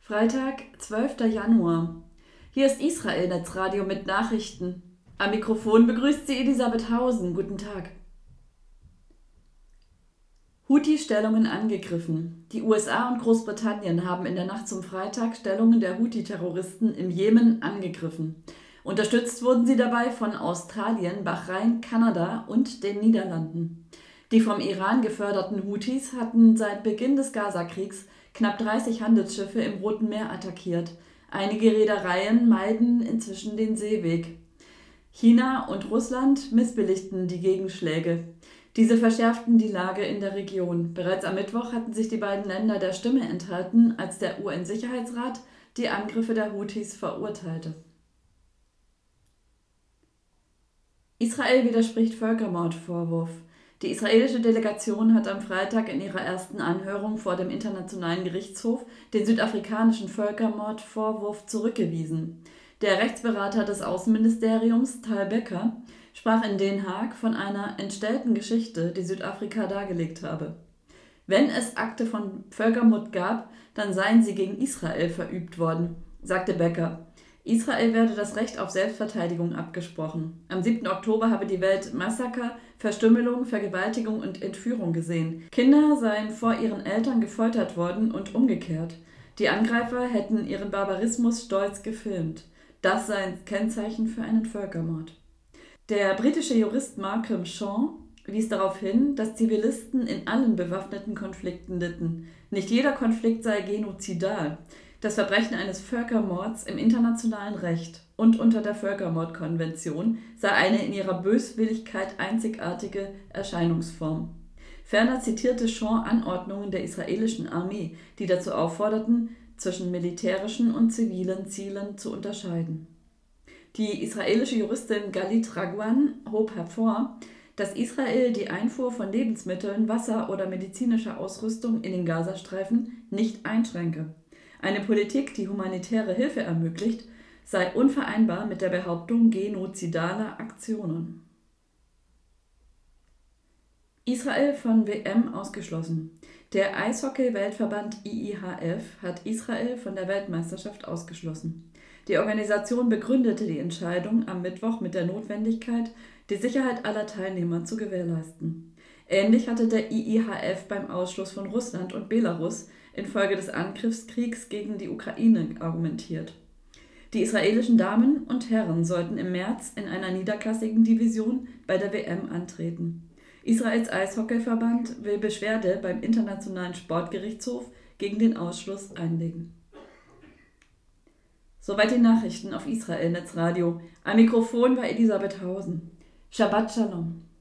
Freitag, 12. Januar. Hier ist Israel Netzradio mit Nachrichten. Am Mikrofon begrüßt sie Elisabeth Hausen. Guten Tag. Houthi-Stellungen angegriffen. Die USA und Großbritannien haben in der Nacht zum Freitag Stellungen der Houthi-Terroristen im Jemen angegriffen. Unterstützt wurden sie dabei von Australien, Bahrain, Kanada und den Niederlanden. Die vom Iran geförderten Houthis hatten seit Beginn des Gazakriegs knapp 30 Handelsschiffe im Roten Meer attackiert. Einige Reedereien meiden inzwischen den Seeweg. China und Russland missbilligten die Gegenschläge. Diese verschärften die Lage in der Region. Bereits am Mittwoch hatten sich die beiden Länder der Stimme enthalten, als der UN-Sicherheitsrat die Angriffe der Houthis verurteilte. Israel widerspricht Völkermordvorwurf. Die israelische Delegation hat am Freitag in ihrer ersten Anhörung vor dem Internationalen Gerichtshof den südafrikanischen Völkermordvorwurf zurückgewiesen. Der Rechtsberater des Außenministeriums, Tal Becker, sprach in Den Haag von einer entstellten Geschichte, die Südafrika dargelegt habe. Wenn es Akte von Völkermord gab, dann seien sie gegen Israel verübt worden, sagte Becker. Israel werde das Recht auf Selbstverteidigung abgesprochen. Am 7. Oktober habe die Welt Massaker, Verstümmelung, Vergewaltigung und Entführung gesehen. Kinder seien vor ihren Eltern gefoltert worden und umgekehrt. Die Angreifer hätten ihren Barbarismus stolz gefilmt. Das sei ein Kennzeichen für einen Völkermord. Der britische Jurist Malcolm Shaw wies darauf hin, dass Zivilisten in allen bewaffneten Konflikten litten. Nicht jeder Konflikt sei genozidal. Das Verbrechen eines Völkermords im internationalen Recht und unter der Völkermordkonvention sei eine in ihrer Böswilligkeit einzigartige Erscheinungsform. Ferner zitierte Shaw Anordnungen der israelischen Armee, die dazu aufforderten, zwischen militärischen und zivilen Zielen zu unterscheiden. Die israelische Juristin Galit Ragwan hob hervor, dass Israel die Einfuhr von Lebensmitteln, Wasser oder medizinischer Ausrüstung in den Gazastreifen nicht einschränke. Eine Politik, die humanitäre Hilfe ermöglicht, sei unvereinbar mit der Behauptung genozidaler Aktionen. Israel von WM ausgeschlossen. Der Eishockey-Weltverband IIHF hat Israel von der Weltmeisterschaft ausgeschlossen. Die Organisation begründete die Entscheidung am Mittwoch mit der Notwendigkeit, die Sicherheit aller Teilnehmer zu gewährleisten. Ähnlich hatte der IIHF beim Ausschluss von Russland und Belarus infolge des Angriffskriegs gegen die Ukraine argumentiert. Die israelischen Damen und Herren sollten im März in einer niederklassigen Division bei der WM antreten. Israels Eishockeyverband will Beschwerde beim Internationalen Sportgerichtshof gegen den Ausschluss einlegen. Soweit die Nachrichten auf Israel Netzradio. Am Mikrofon war Elisabeth Hausen. Shabbat Shalom.